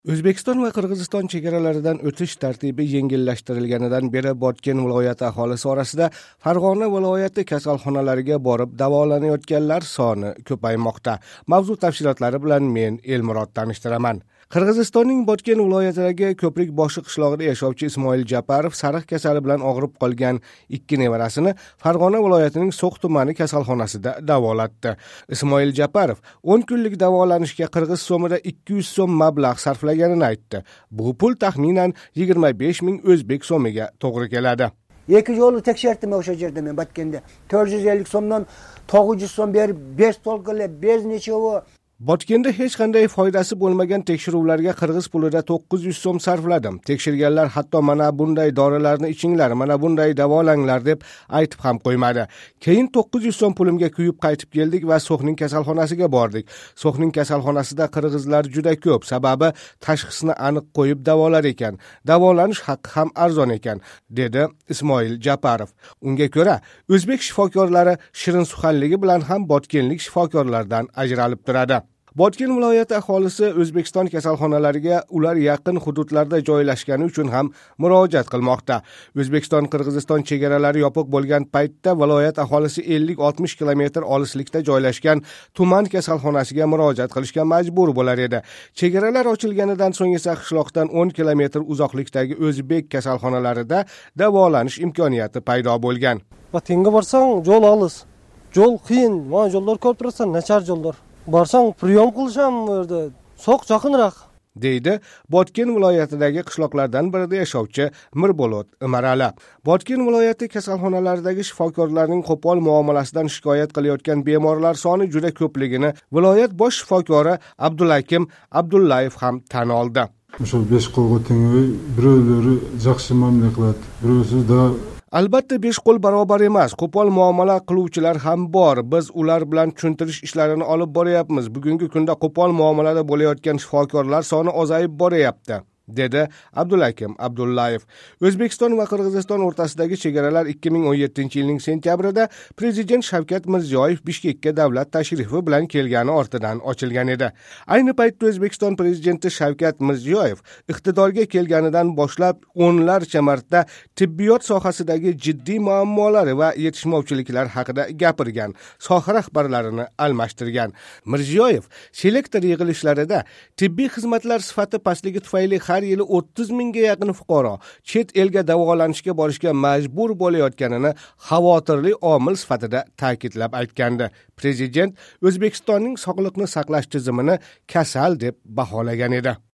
O'zbekiston va Qirg'iziston chegaralaridan o'tish tartibi yengillashtirilganidan beri Botken viloyati aholisi orasida Farg'ona viloyati kasalxonalariga borib davolanayotganlar soni ko'paymoqda. Mavzu tafsilotlari bilan men Elmurod tanishtiraman. Qirg'izistonning Botken viloyatidagi Ko'prik boshi qishlog'ida yashovchi Ismoil Japarov sariq kasali bilan og'rib qolgan ikki nevarasini Farg'ona viloyatining So'x tumani kasalxonasida davolatdi. Ismoil Japarov 10 kunlik davolanishga qirg'iz so'mida 200 so'm mablag' sarflaganini aytdi. Bu pul taxminan 25 ming o'zbek so'miga to'g'ri keladi. Iki yolu tekşerttim o'sha yerda men Botken'de. 450 so'mdan 900 so'm berib 5 tolqili bez nechovi. Botken'da hech qanday foydasi bo'lmagan tekshiruvlarga qirg'iz pulida 900 so'm sarfladim. Tekshirganlar hatto mana bunday dorilarni ichinglar, mana bunday davolanglar deb aytib ham qo'ymadi. Keyin 900 so'm pulimga kuyib qaytib keldik va So'xning kasalxonasiga bordik. So'xning kasalxonasida qirg'izlar juda ko'p, sababi tashxisni aniq qo'yib davolar ekan. Davolanish haqqi ham arzon ekan, dedi Ismoil Japarov. Unga ko'ra, o'zbek shifokorlari shirin suxanligi bilan ham botkenlik shifokorlardan ajralib turadi. Botken viloyati aholisi O'zbekiston kasalxonalariga ular yaqin hududlarda joylashgani uchun ham murojaat qilmoqda. O'zbekiston-Qirg'iziston chegaralari yopiq bo'lgan paytda viloyat aholisi 50-60 kilometr olislikda joylashgan tuman kasalxonasiga murojaat qilishga majbur bo'lar edi. Chegaralar ochilganidan so'ng esa qishloqdan 10 kilometr uzoqlikdagi o'zbek kasalxonalarida davolanish imkoniyati paydo bo'lgan. Botkenga borsang, yo'l olis. Yo'l qiyin, mana yo'llar ko'p tursa, nachar yo'llar. Barsang priyom qilisham yerda, So'x yaqinroq, deydi Botken viloyatidagi qishloqlardan birida yashovchi Mirbolot Imarali. Botken viloyati kasalxonalaridagi shifokorlarning qo'pol muomalasidan shikoyat qilayotgan bemorlar soni juda ko'pligini viloyat bosh shifokori Abdulakim Abdullayev ham tan oldi. O'sha 5 qo'lga tengay, birovlari yaxshi muomala qiladi, birovsi da Albatta 5 qo'l barobar emas, qo'pol muomala qiluvchilar ham bor. Biz ular bilan tushuntirish ishlarini olib boryapmiz. Bugungi kunda qo'pol muomalada bo'layotgan shifokorlar soni ozayib boryapti, dedi Abdulakim Abdullayev. O'zbekiston va Qirg'iziston o'rtasidagi chegaralar 2017-yilning sentyabrida Prezident Shavkat Mirziyoyev Bishkekka davlat tashrifi bilan kelgani ortidan ochilgan edi. Ayni paytda O'zbekiston prezidenti Shavkat Mirziyoyev iqtidorga kelganidan boshlab o'nlarcha marta tibbiyot sohasidagi jiddiy muammolar va yetishmovchiliklar haqida gapirgan, soha rahbarlarini almashtirgan. Mirziyoyev selektor yig'ilishlarida tibbiy xizmatlar sifati pastligi tufayli har yili 30 mingga yaqin fuqaro chet elga davolanishga borishga majbur bo'layotganini xavotirli omil sifatida ta'kidlab aytgandi. Prezident O'zbekistonning sog'liqni saqlash tizimini kasal deb baholagan edi.